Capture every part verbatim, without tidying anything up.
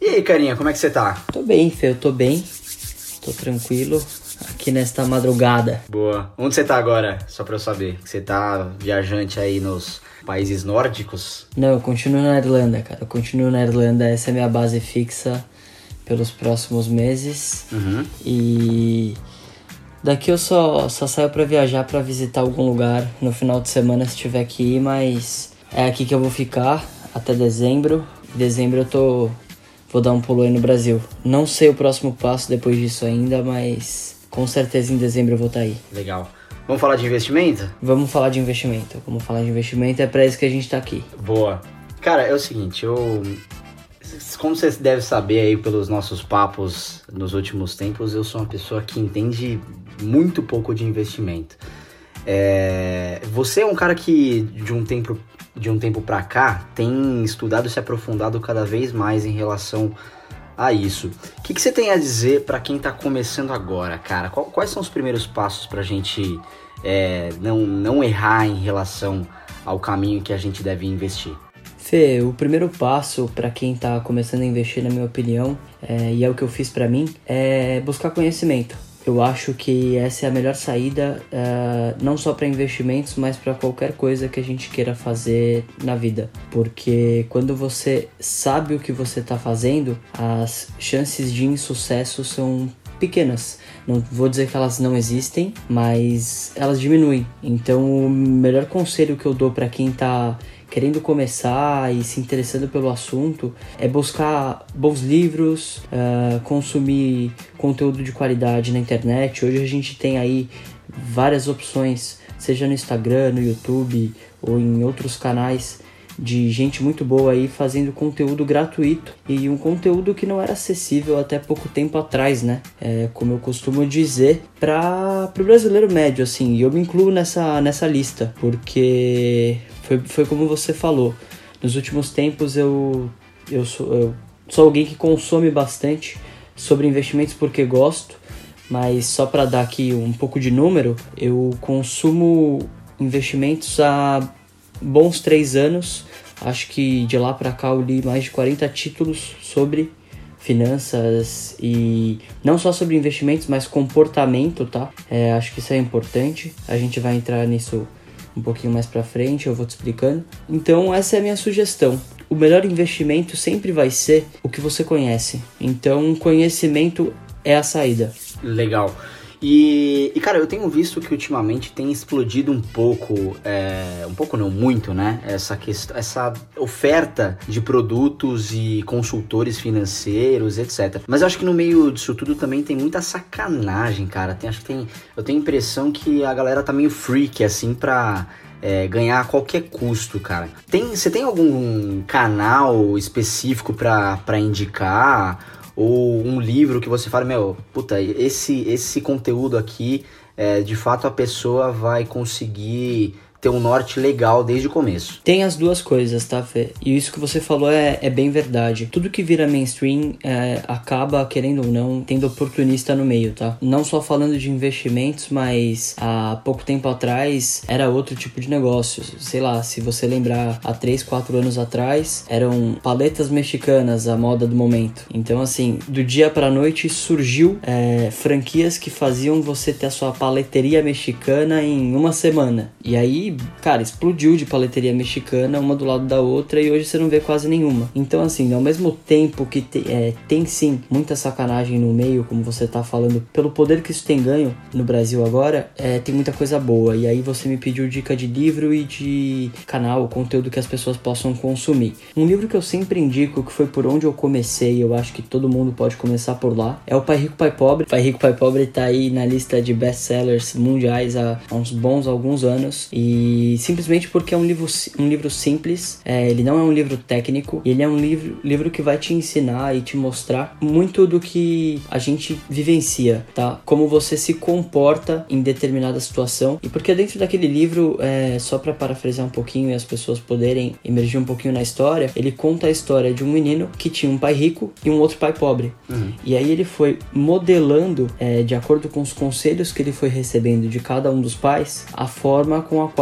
aí, carinha, como é que você tá? Tô bem, Fê, eu tô bem. Tô tranquilo aqui nesta madrugada. Boa. Onde você tá agora? Só pra eu saber. Você tá viajante aí nos países nórdicos? Não, eu continuo na Irlanda, cara. Eu continuo na Irlanda, essa é a minha base fixa pelos próximos meses. Uhum. E daqui eu só, só saio pra viajar, pra visitar algum lugar no final de semana se tiver que ir, mas é aqui que eu vou ficar até dezembro. Em dezembro eu tô... vou dar um pulo aí no Brasil. Não sei o próximo passo depois disso ainda, mas com certeza em dezembro eu vou estar aí. Legal. Vamos falar de investimento? Vamos falar de investimento. Vamos falar de investimento, é pra isso que a gente tá aqui. Boa. Cara, é o seguinte, eu... como você deve saber aí pelos nossos papos nos últimos tempos, eu sou uma pessoa que entende muito pouco de investimento. É... Você é um cara que de um tempo... de um tempo pra cá, tem estudado e se aprofundado cada vez mais em relação a isso. O que, que você tem a dizer pra quem tá começando agora, cara? Quais são os primeiros passos pra gente é, não, não errar em relação ao caminho que a gente deve investir? Fê, o primeiro passo pra quem tá começando a investir, na minha opinião, é, e é o que eu fiz pra mim, é buscar conhecimento. Eu acho que essa é a melhor saída, uh, não só para investimentos, mas para qualquer coisa que a gente queira fazer na vida. Porque quando você sabe o que você está fazendo, as chances de insucesso são pequenas. Não vou dizer que elas não existem, mas elas diminuem. Então, o melhor conselho que eu dou para quem está querendo começar e se interessando pelo assunto é buscar bons livros, uh, consumir conteúdo de qualidade na internet. Hoje a gente tem aí várias opções, seja no Instagram, no YouTube ou em outros canais, de gente muito boa aí fazendo conteúdo gratuito e um conteúdo que não era acessível até pouco tempo atrás, né? É, como eu costumo dizer, para o brasileiro médio, assim, e eu me incluo nessa, nessa lista, porque foi, foi como você falou, nos últimos tempos eu, eu, sou, eu sou alguém que consome bastante sobre investimentos porque gosto, mas só para dar aqui um pouco de número, eu consumo investimentos há bons três anos. Acho que de lá para cá eu li mais de quarenta títulos sobre finanças e não só sobre investimentos, mas comportamento, tá? É, acho que isso é importante. A gente vai entrar nisso um pouquinho mais pra frente, eu vou te explicando. Então essa é a minha sugestão. O melhor investimento sempre vai ser o que você conhece. Então conhecimento é a saída. Legal. E, e, cara, eu tenho visto que ultimamente tem explodido um pouco, é, um pouco não, muito, né? Essa, questão, essa oferta de produtos e consultores financeiros, etcétera. Mas eu acho que no meio disso tudo também tem muita sacanagem, cara. Tem, acho que tem, eu tenho a impressão que a galera tá meio freak, assim, pra... É, ganhar a qualquer custo, cara. Tem, você tem algum canal específico pra, pra indicar? Ou um livro que você fala, meu, puta, esse, esse conteúdo aqui, é, de fato a pessoa vai conseguir ter um norte legal desde o começo. Tem as duas coisas, tá, Fê? E isso que você falou é, é bem verdade. Tudo que vira mainstream é, acaba, querendo ou não, tendo oportunista no meio, tá? Não só falando de investimentos, mas há pouco tempo atrás era outro tipo de negócio. Sei lá, se você lembrar, há três, quatro anos atrás, eram paletas mexicanas a moda do momento. Então, assim, do dia pra noite surgiu é, franquias que faziam você ter a sua paleteria mexicana em uma semana. E aí, cara, explodiu de paleteria mexicana uma do lado da outra e hoje você não vê quase nenhuma. Então, assim, ao mesmo tempo que te, é, tem sim muita sacanagem no meio, como você tá falando, pelo poder que isso tem ganho no Brasil agora, é, tem muita coisa boa. E aí você me pediu dica de livro e de canal, conteúdo que as pessoas possam consumir. Um livro que eu sempre indico, que foi por onde eu comecei, eu acho que todo mundo pode começar por lá, é o Pai Rico, Pai Pobre. Pai Rico, Pai Pobre tá aí na lista de best-sellers mundiais há uns bons alguns anos. E E simplesmente porque é um livro, um livro simples, é, ele não é um livro técnico, ele é um livro, livro que vai te ensinar e te mostrar muito do que a gente vivencia, tá? Como você se comporta em determinada situação. E porque dentro daquele livro, é, só para parafrasear um pouquinho e as pessoas poderem emergir um pouquinho na história, ele conta a história de um menino que tinha um pai rico e um outro pai pobre. Uhum. E aí ele foi modelando, é, de acordo com os conselhos que ele foi recebendo de cada um dos pais, a forma com a qual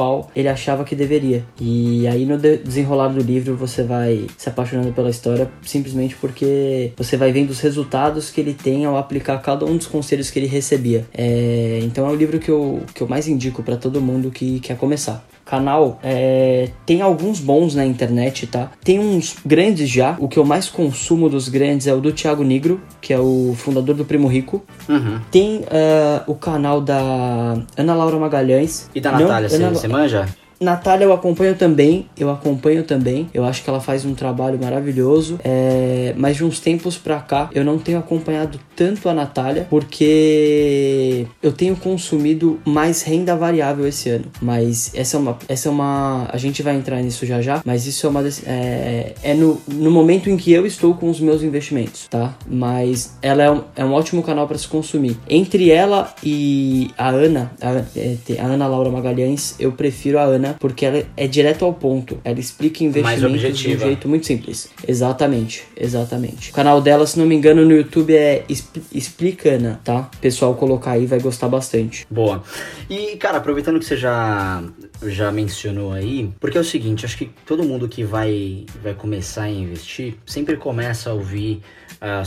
qual ele achava que deveria. E aí no desenrolar do livro você vai se apaixonando pela história simplesmente porque você vai vendo os resultados que ele tem ao aplicar cada um dos conselhos que ele recebia. É, então é o livro que eu, que eu mais indico para todo mundo que quer começar. Canal, é, tem alguns bons na internet, tá? Tem uns grandes já. O que eu mais consumo dos grandes é o do Thiago Nigro, que é o fundador do Primo Rico. Uhum. Tem uh, o canal da Ana Laura Magalhães. E da Natália, Ana... você manja? Natália eu acompanho também, eu acompanho também, eu acho que ela faz um trabalho maravilhoso, é, mas de uns tempos pra cá eu não tenho acompanhado tanto a Natália, porque eu tenho consumido mais renda variável esse ano, mas essa é uma, essa é uma a gente vai entrar nisso já já, mas isso é uma é, é no, no momento em que eu estou com os meus investimentos, tá? Mas ela é um, é um ótimo canal para se consumir. Entre ela e a Ana, a, a Ana Laura Magalhães, eu prefiro a Ana, porque ela é direto ao ponto. Ela explica investimentos de um jeito muito simples. Exatamente, exatamente. O canal dela, se não me engano, no YouTube é Explicana, tá? O pessoal colocar aí vai gostar bastante. Boa. E, cara, aproveitando que você já, já mencionou aí, porque é o seguinte, acho que todo mundo que vai, vai começar a investir sempre começa a ouvir Uh,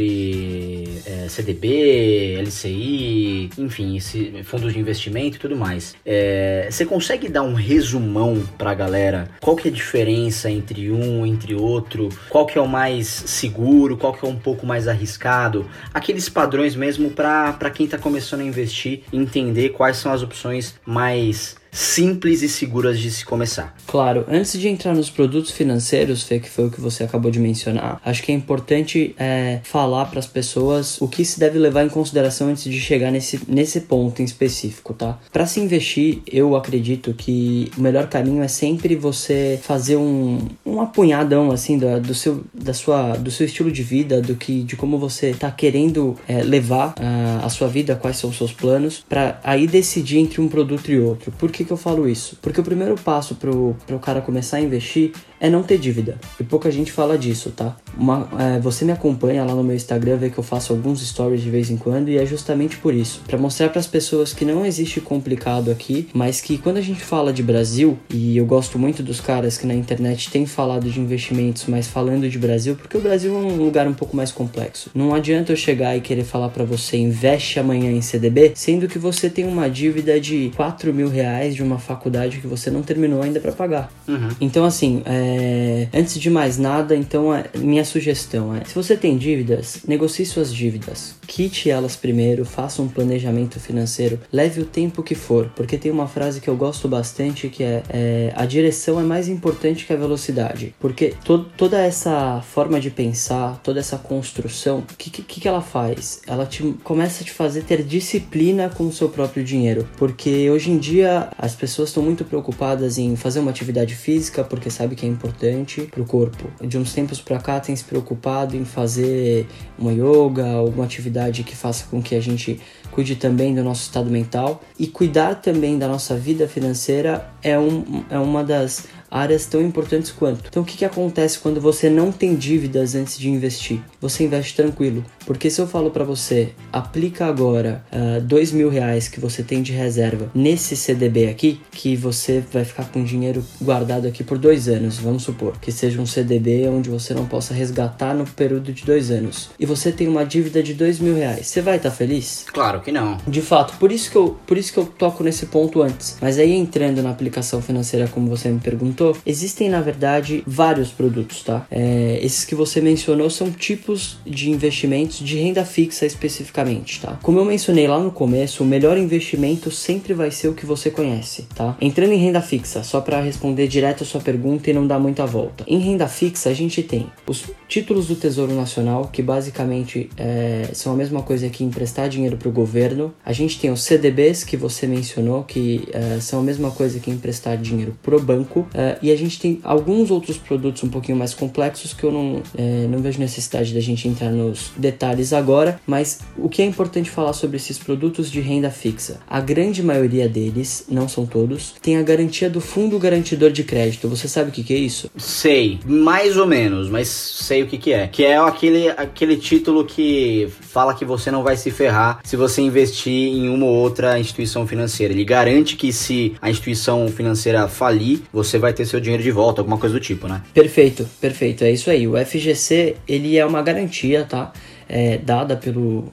sobre uh, C D B, L C I, enfim, esse, fundos de investimento e tudo mais. Uh, você consegue dar um resumão pra galera? Qual que é a diferença entre um, entre outro? Qual que é o mais seguro? Qual que é um pouco mais arriscado? Aqueles padrões mesmo pra, pra quem tá começando a investir, entender quais são as opções mais simples e seguras de se começar. Claro, antes de entrar nos produtos financeiros, Fê, que foi o que você acabou de mencionar, acho que é importante é, falar para as pessoas o que se deve levar em consideração antes de chegar nesse, nesse ponto em específico, tá? Para se investir, eu acredito que o melhor caminho é sempre você fazer um, um apunhadão assim do, do, seu, da sua, do seu estilo de vida, do que, de como você tá querendo é, levar uh, a sua vida, quais são os seus planos, para aí decidir entre um produto e outro. Por que que eu falo isso? Porque o primeiro passo pro, pro cara começar a investir é não ter dívida. E pouca gente fala disso, tá? Uma, é, você me acompanha lá no meu Instagram, vê que eu faço alguns stories de vez em quando, e é justamente por isso. Pra mostrar pras pessoas que não existe complicado aqui, mas que quando a gente fala de Brasil, e eu gosto muito dos caras que na internet têm falado de investimentos, mas falando de Brasil, porque o Brasil é um lugar um pouco mais complexo. Não adianta eu chegar e querer falar pra você, investe amanhã em C D B, sendo que você tem uma dívida de quatro mil reais de uma faculdade que você não terminou ainda pra pagar. Uhum. Então, assim, é... antes de mais nada, então, é... minha sugestão é, se você tem dívidas, negocie suas dívidas, quite elas primeiro, faça um planejamento financeiro, leve o tempo que for, porque tem uma frase que eu gosto bastante que é, é a direção é mais importante que a velocidade, porque to- toda essa forma de pensar, toda essa construção, o que, que, que ela faz? Ela te, começa a te fazer ter disciplina com o seu próprio dinheiro, porque hoje em dia as pessoas estão muito preocupadas em fazer uma atividade física porque sabe que é importante pro corpo. De uns tempos pra cá tem se preocupado em fazer uma yoga, alguma atividade que faça com que a gente cuide também do nosso estado mental, e cuidar também da nossa vida financeira é, um, é uma das áreas tão importantes quanto. Então o que, que acontece quando você não tem dívidas antes de investir? Você investe tranquilo, porque se eu falo para você, aplica agora uh, dois mil reais que você tem de reserva nesse C D B aqui, que você vai ficar com dinheiro guardado aqui por dois anos, vamos supor, que seja um C D B onde você não possa resgatar no período de dois anos, e você tem uma dívida de dois mil reais, você vai estar tá feliz? Claro que não. De fato, por isso que eu, por isso que eu toco nesse ponto antes. Mas aí entrando na aplicação financeira, como você me perguntou, existem na verdade vários produtos, tá? É, esses que você mencionou são tipos de investimentos de renda fixa especificamente, tá? Como eu mencionei lá no começo, o melhor investimento sempre vai ser o que você conhece, tá? Entrando em renda fixa, só para responder direto a sua pergunta e não dar muita volta. Em renda fixa a gente tem os títulos do Tesouro Nacional, que basicamente é, são a mesma coisa que emprestar dinheiro para o governo. A gente tem os C D Bs que você mencionou, que é, são a mesma coisa que emprestar dinheiro pro banco. É, e a gente tem alguns outros produtos um pouquinho mais complexos que eu não, é, não vejo necessidade da gente entrar nos detalhes agora, mas o que é importante falar sobre esses produtos de renda fixa? A grande maioria deles, não são todos, tem a garantia do fundo garantidor de crédito. Você sabe o que, que é isso? Sei, mais ou menos, mas sei o que, que é. Que é aquele, aquele título que fala que você não vai se ferrar se você investir em uma ou outra instituição financeira. Ele garante que se a instituição financeira falir, você vai ter seu dinheiro de volta, alguma coisa do tipo, né? Perfeito, perfeito, é isso aí. O F G C, ele é uma garantia, tá? É, dada pelo...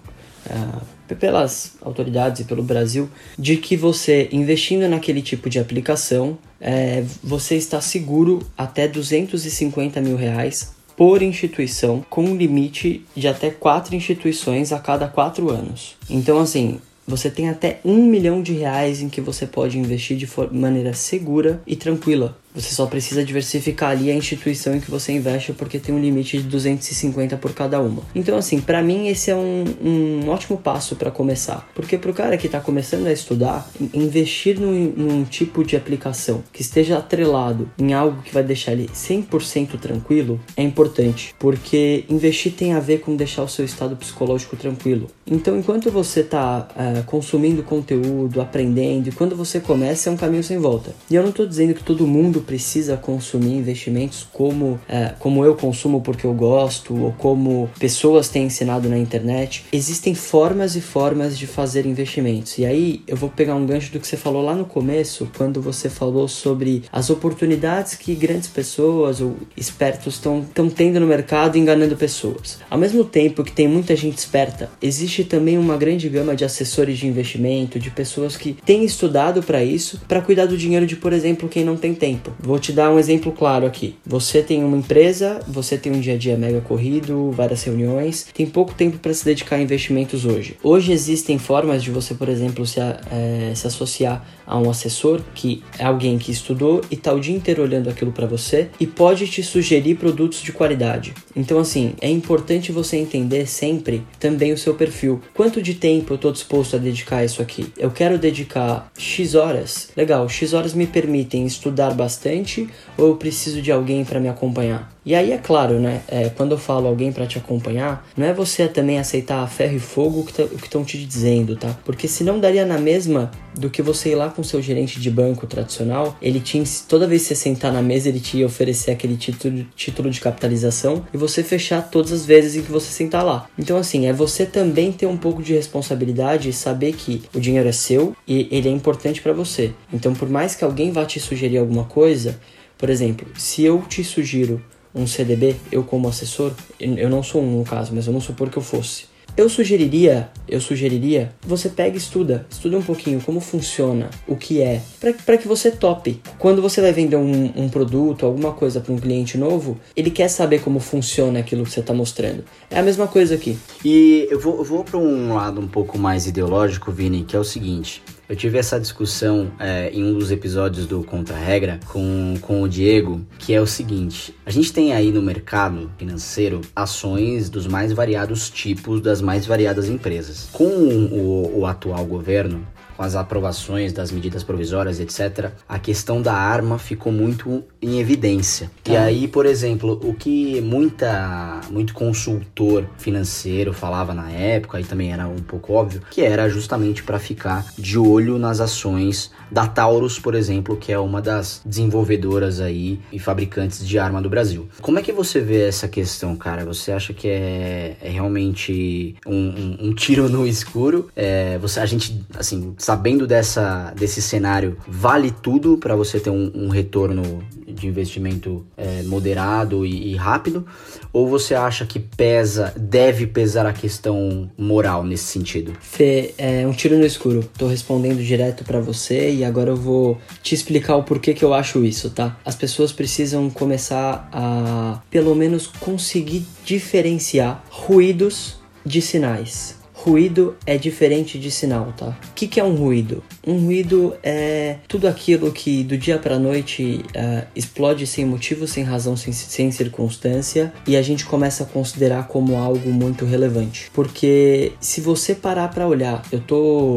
Uh, pelas autoridades e pelo Brasil, de que você, investindo naquele tipo de aplicação, é, você está seguro até duzentos e cinquenta mil reais por instituição, com um limite de até quatro instituições a cada quatro anos. Então, assim, você tem até um milhão de reais em que você pode investir de maneira segura e tranquila. Você só precisa diversificar ali a instituição em que você investe, porque tem um limite de duzentos e cinquenta por cada uma. Então, assim, pra mim esse é um, um ótimo passo para começar. Porque pro cara que tá começando a estudar, investir num, num tipo de aplicação que esteja atrelado em algo que vai deixar ele cem por cento tranquilo é importante. Porque investir tem a ver com deixar o seu estado psicológico tranquilo. Então, enquanto você tá uh, consumindo conteúdo, aprendendo, e quando você começa é um caminho sem volta. E eu não tô dizendo que todo mundo precisa consumir investimentos como, é, como eu consumo porque eu gosto, ou como pessoas têm ensinado na internet. Existem formas e formas de fazer investimentos. E aí eu vou pegar um gancho do que você falou lá no começo, quando você falou sobre as oportunidades que grandes pessoas ou espertos estão tendo no mercado enganando pessoas. Ao mesmo tempo que tem muita gente esperta, existe também uma grande gama de assessores de investimento, de pessoas que têm estudado para isso, para cuidar do dinheiro de, por exemplo, quem não tem tempo. Vou te dar um exemplo claro aqui. Você tem uma empresa, você tem um dia a dia mega corrido, várias reuniões, tem pouco tempo para se dedicar a investimentos hoje. Hoje existem formas de você, por exemplo, se, é, se associar a um assessor, que é alguém que estudou e está o dia inteiro olhando aquilo para você e pode te sugerir produtos de qualidade. Então, assim, é importante você entender sempre também o seu perfil. Quanto de tempo eu estou disposto a dedicar a isso aqui? Eu quero dedicar X horas? Legal, X horas me permitem estudar bastante ou eu preciso de alguém para me acompanhar? E aí é claro, né, é, quando eu falo alguém para te acompanhar, não é você também aceitar a ferro e fogo o que estão te dizendo, tá? Porque senão daria na mesma do que você ir lá com seu gerente de banco tradicional, ele tinha, toda vez que você sentar na mesa, ele te ia oferecer aquele título, título de capitalização e você fechar todas as vezes em que você sentar lá. Então, assim, é você também ter um pouco de responsabilidade e saber que o dinheiro é seu e ele é importante para você. Então, por mais que alguém vá te sugerir alguma coisa, por exemplo, se eu te sugiro um C D B, eu como assessor, eu não sou um no caso, mas vamos supor que eu fosse. Eu sugeriria, eu sugeriria, você pega e estuda, estuda um pouquinho como funciona, o que é, para que você tope. Quando você vai vender um, um produto, alguma coisa para um cliente novo, ele quer saber como funciona aquilo que você está mostrando. É a mesma coisa aqui. E eu vou, eu vou para um lado um pouco mais ideológico, Vini, que é o seguinte. Eu tive essa discussão é, em um dos episódios do Contra Regra com, com o Diego, que é o seguinte: a gente tem aí no mercado financeiro ações dos mais variados tipos, das mais variadas empresas. Com o, o atual governo, com as aprovações das medidas provisórias, etcétera, a questão da arma ficou muito em evidência. Tá. E aí, por exemplo, o que muita, muito consultor financeiro falava na época, e também era um pouco óbvio, que era justamente para ficar de olho nas ações da Taurus, por exemplo, que é uma das desenvolvedoras aí e fabricantes de arma do Brasil. Como é que você vê essa questão, cara? Você acha que é, é realmente um, um, um tiro no escuro? É, você, a gente, assim, sabendo dessa, desse cenário, vale tudo para você ter um, um retorno de investimento é, moderado e, e rápido? Ou você acha que pesa, deve pesar a questão moral nesse sentido? Fê, é um tiro no escuro. Tô respondendo direto para você e agora eu vou te explicar o porquê que eu acho isso, tá? As pessoas precisam começar a, pelo menos, conseguir diferenciar ruídos de sinais. Ruído é diferente de sinal, tá? O que, que é um ruído? Um ruído é tudo aquilo que do dia pra noite uh, explode sem motivo, sem razão, sem, sem circunstância, e a gente começa a considerar como algo muito relevante. Porque se você parar pra olhar, eu tô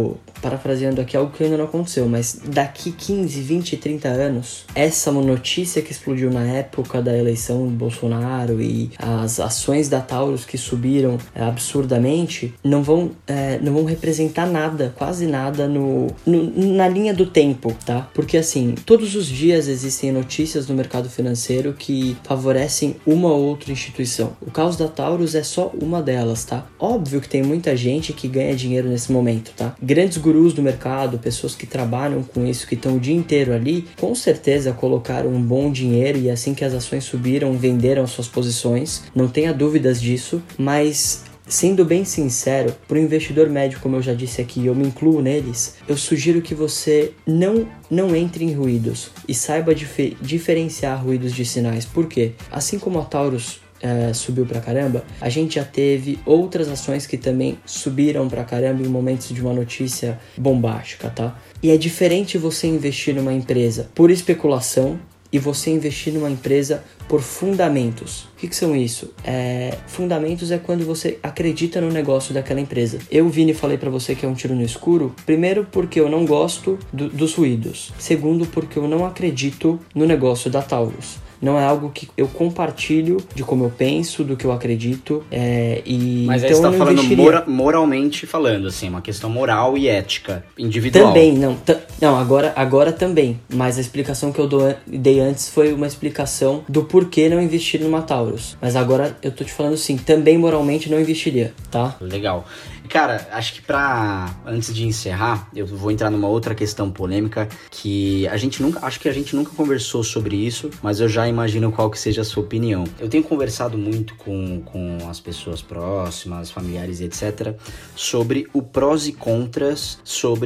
parafraseando aqui algo que ainda não aconteceu, mas daqui quinze, vinte, trinta anos, essa notícia que explodiu na época da eleição do Bolsonaro e as ações da Taurus que subiram é, absurdamente, não vão, é, não vão representar nada, quase nada no, no, na linha do tempo, tá? Porque assim, todos os dias existem notícias no mercado financeiro que favorecem uma ou outra instituição. O caso da Taurus é só uma delas, tá? Óbvio que tem muita gente que ganha dinheiro nesse momento, tá? Grandes gurus do mercado, pessoas que trabalham com isso, que estão o dia inteiro ali, com certeza colocaram um bom dinheiro e assim que as ações subiram, venderam suas posições. Não tenha dúvidas disso, mas sendo bem sincero, para o investidor médio, como eu já disse aqui, eu me incluo neles, eu sugiro que você não, não entre em ruídos e saiba dif- diferenciar ruídos de sinais. Por quê? Assim como a Taurus é, subiu pra caramba, a gente já teve outras ações que também subiram pra caramba em momentos de uma notícia bombástica, tá? E é diferente você investir numa empresa por especulação e você investir numa empresa por fundamentos. O que, que são isso? É, fundamentos é quando você acredita no negócio daquela empresa. Eu, Vini, falei pra você que é um tiro no escuro. Primeiro, porque eu não gosto do, dos ruídos. Segundo, porque eu não acredito no negócio da Taurus. Não é algo que eu compartilho de como eu penso, do que eu acredito. É, e Mas aí então você tá falando investiria... mora, moralmente falando, assim, uma questão moral e ética, individual. Também, não. T- não, agora, agora também. Mas a explicação que eu dou, dei antes foi uma explicação do porquê não investir numa Taurus. Mas agora eu tô te falando assim, também moralmente não investiria, tá? Legal. Cara, acho que pra... Antes de encerrar, eu vou entrar numa outra questão polêmica que a gente nunca... Acho que a gente nunca conversou sobre isso, mas eu já imagino qual que seja a sua opinião. Eu tenho conversado muito com, com as pessoas próximas, familiares e etcétera, sobre o prós e contras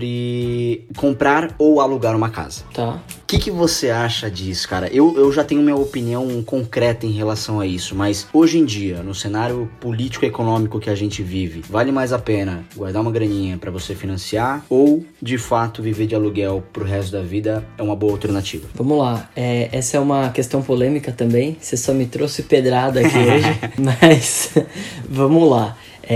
sobre comprar ou alugar uma casa. Tá. O que, que você acha disso, cara? Eu, eu já tenho minha opinião concreta em relação a isso, mas hoje em dia, no cenário político-econômico que a gente vive, vale mais a pena guardar uma graninha pra você financiar ou, de fato, viver de aluguel pro resto da vida é uma boa alternativa? Vamos lá. É, essa é uma questão polêmica também. Você só me trouxe pedrada aqui hoje, mas vamos lá.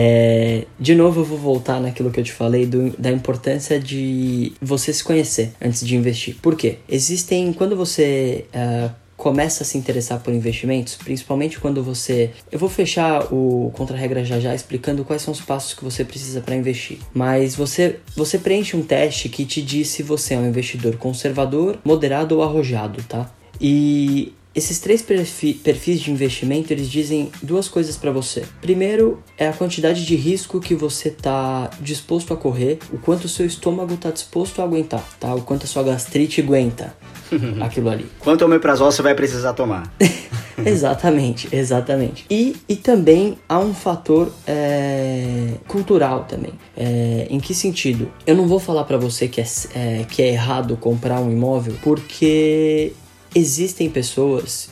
É, de novo eu vou voltar naquilo que eu te falei do, da importância de você se conhecer antes de investir. Por quê? Existem, quando você uh, começa a se interessar por investimentos, principalmente quando você... Eu vou fechar o Contra-Regra já já explicando quais são os passos que você precisa para investir. Mas você, você preenche um teste que te diz se você é um investidor conservador, moderado ou arrojado, tá? E... esses três perfi- perfis de investimento, eles dizem duas coisas para você. Primeiro, é a quantidade de risco que você tá disposto a correr, o quanto o seu estômago tá disposto a aguentar, tá? O quanto a sua gastrite aguenta aquilo ali. Quanto omeprazol você vai precisar tomar? Exatamente, exatamente. E, e também há um fator é, cultural também. É, em que sentido? Eu não vou falar para você que é, é, que é errado comprar um imóvel, porque... existem pessoas,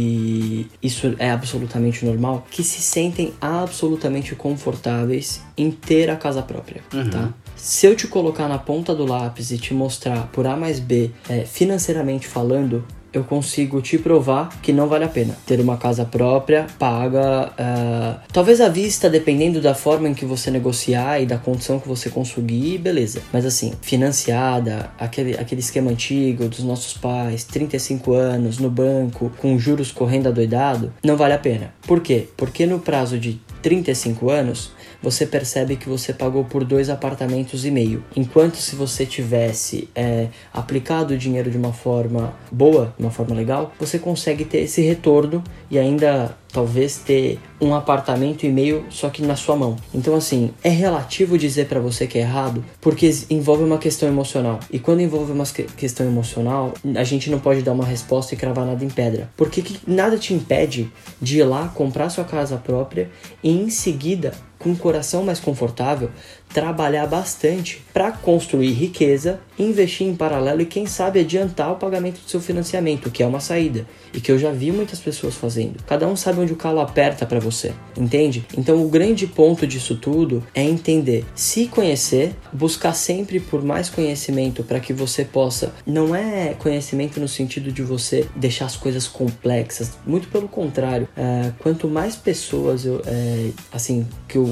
e isso é absolutamente normal, que se sentem absolutamente confortáveis em ter a casa própria, uhum. tá? Se eu te colocar na ponta do lápis e te mostrar por A mais B, é, financeiramente falando, eu consigo te provar que não vale a pena ter uma casa própria, paga, uh, talvez à vista, dependendo da forma em que você negociar e da condição que você conseguir, beleza. Mas assim, financiada, aquele, aquele esquema antigo dos nossos pais, trinta e cinco anos, no banco, com juros correndo adoidado, não vale a pena. Por quê? Porque no prazo de trinta e cinco anos, você percebe que você pagou por dois apartamentos e meio. Enquanto se você tivesse é, aplicado o dinheiro de uma forma boa, de uma forma legal, você consegue ter esse retorno e ainda talvez ter um apartamento e meio só que na sua mão. Então assim, é relativo dizer pra você que é errado, porque envolve uma questão emocional. E quando envolve uma questão emocional, a gente não pode dar uma resposta e cravar nada em pedra. Porque que nada te impede de ir lá, comprar sua casa própria e em seguida, com o coração mais confortável, trabalhar bastante para construir riqueza, investir em paralelo e quem sabe adiantar o pagamento do seu financiamento, que é uma saída e que eu já vi muitas pessoas fazendo. Cada um sabe onde o calo aperta para você, entende? Então o grande ponto disso tudo é entender, se conhecer, buscar sempre por mais conhecimento para que você possa, não é conhecimento no sentido de você deixar as coisas complexas, muito pelo contrário, é, quanto mais pessoas eu, é, assim, que eu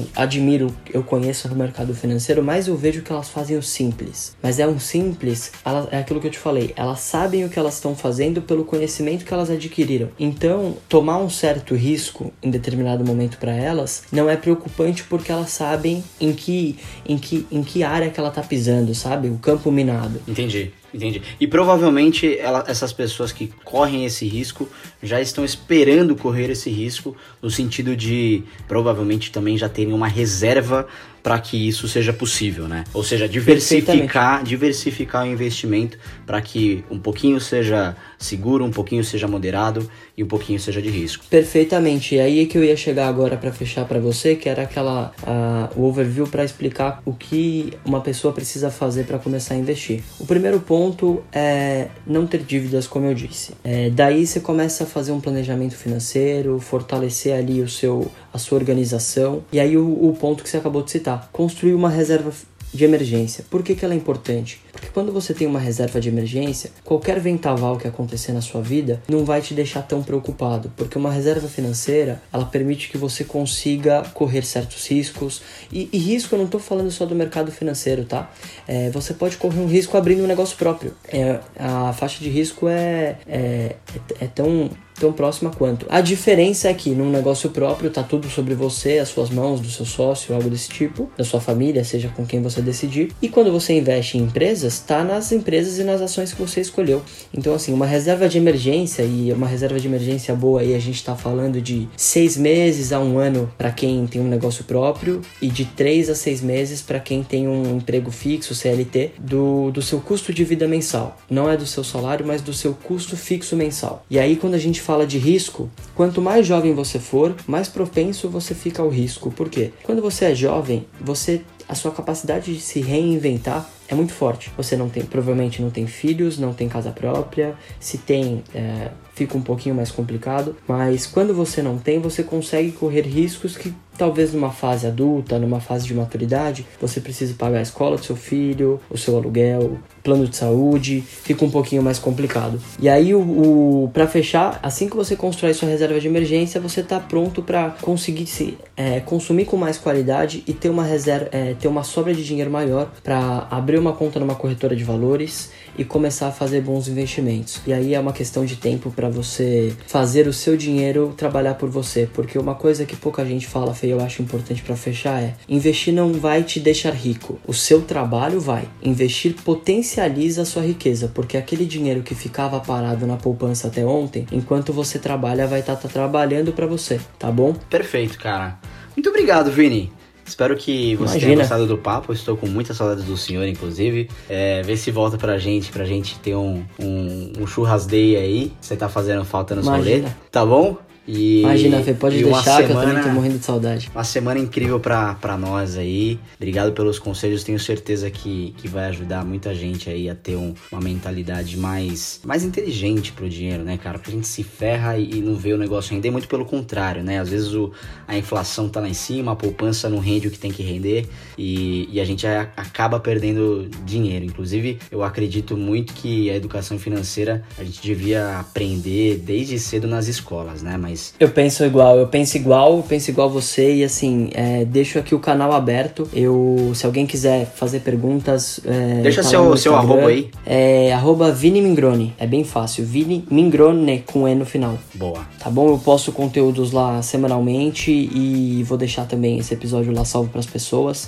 admiro, eu conheço no mercado financeiro, mais eu vejo que elas fazem o simples. Mas é um simples, ela, é aquilo que eu te falei, elas sabem o que elas estão fazendo pelo conhecimento que elas adquiriram. Então, tomar um certo risco em determinado momento para elas não é preocupante porque elas sabem em que, em que, em que área que ela tá pisando, sabe? O campo minado. Entendi. Entendi. E provavelmente ela, essas pessoas que correm esse risco já estão esperando correr esse risco, no sentido de provavelmente também já terem uma reserva para que isso seja possível, né? Ou seja, diversificar, diversificar o investimento para que um pouquinho seja seguro, um pouquinho seja moderado e um pouquinho seja de risco. Perfeitamente. E aí é que eu ia chegar agora para fechar para você, que era aquela uh, o overview para explicar o que uma pessoa precisa fazer para começar a investir. O primeiro ponto é não ter dívidas, como eu disse. É, daí você começa a fazer um planejamento financeiro, fortalecer ali o seu, a sua organização. E aí o, o ponto que você acabou de citar, construir uma reserva de emergência. Por que que ela é importante? Porque quando você tem uma reserva de emergência, qualquer vendaval que acontecer na sua vida não vai te deixar tão preocupado, porque uma reserva financeira, ela permite que você consiga correr certos riscos, e, e risco eu não estou falando só do mercado financeiro, tá? É, você pode correr um risco abrindo um negócio próprio. É, a faixa de risco é, é, é, é tão... tão próxima quanto. A diferença é que num negócio próprio tá tudo sobre você, as suas mãos, do seu sócio, algo desse tipo, da sua família, seja com quem você decidir. E quando você investe em empresas, tá nas empresas e nas ações que você escolheu. Então assim, uma reserva de emergência, e uma reserva de emergência boa aí, a gente tá falando de seis meses a um ano para quem tem um negócio próprio e de três a seis meses para quem tem um emprego fixo, C L T, do, do seu custo de vida mensal. Não é do seu salário, mas do seu custo fixo mensal. E aí quando a gente fala de risco, quanto mais jovem você for, mais propenso você fica ao risco. Por quê? Quando você é jovem, você, a sua capacidade de se reinventar é muito forte. Você não tem, provavelmente não tem filhos, não tem casa própria, se tem, é, fica um pouquinho mais complicado, mas quando você não tem, você consegue correr riscos que talvez numa fase adulta, numa fase de maturidade, você precise pagar a escola do seu filho, o seu aluguel, plano de saúde, fica um pouquinho mais complicado. E aí, o, o para fechar, assim que você constrói sua reserva de emergência, você está pronto para conseguir se é, consumir com mais qualidade e ter uma reserva, é, ter uma sobra de dinheiro maior para abrir uma conta numa corretora de valores e começar a fazer bons investimentos. E aí é uma questão de tempo para você fazer o seu dinheiro trabalhar por você, porque uma coisa que pouca gente fala, Fê, eu acho importante para fechar é: investir não vai te deixar rico, o seu trabalho vai. Investir potencializa a sua riqueza, porque aquele dinheiro que ficava parado na poupança até ontem, enquanto você trabalha, vai estar tá, tá trabalhando para você, tá bom? Perfeito, cara. Muito obrigado, Vini. Espero que você Imagina. tenha gostado do papo. Eu estou com muitas saudades do senhor, inclusive. É, vê se volta pra gente, pra gente ter um, um, um churras day aí. Você tá fazendo falta no rolê, tá bom? E, Imagina, Fê, pode deixar semana, que eu também tô morrendo de saudade. Uma semana incrível pra, pra nós aí. Obrigado pelos conselhos, tenho certeza que, que vai ajudar muita gente aí a ter um, uma mentalidade mais, mais inteligente pro dinheiro, né, cara? Porque a gente se ferra e, e não vê o negócio render, muito pelo contrário, né? Às vezes o, a inflação tá lá em cima, a poupança não rende o que tem que render e, e a gente a, acaba perdendo dinheiro. Inclusive, eu acredito muito que a educação financeira a gente devia aprender desde cedo nas escolas, né? Mas eu penso igual, eu penso igual, eu penso igual você e assim, é, deixo aqui o canal aberto. Eu, se alguém quiser fazer perguntas, é, deixa tá seu, seu arroba aí. É arroba Vini Mingrone, é bem fácil, Vini Mingrone com E no final. Boa. Tá bom? Eu posto conteúdos lá semanalmente e vou deixar também esse episódio lá salvo pras pessoas.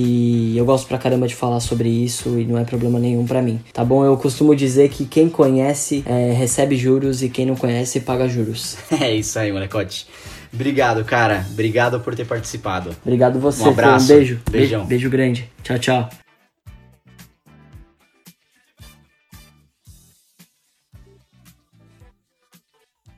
E eu gosto pra caramba de falar sobre isso e não é problema nenhum pra mim, tá bom? Eu costumo dizer que quem conhece é, recebe juros e quem não conhece paga juros. É isso aí, molecote. Obrigado, cara. Obrigado por ter participado. Obrigado você. Um abraço. Um beijo. Beijão. Beijo grande. Tchau, tchau.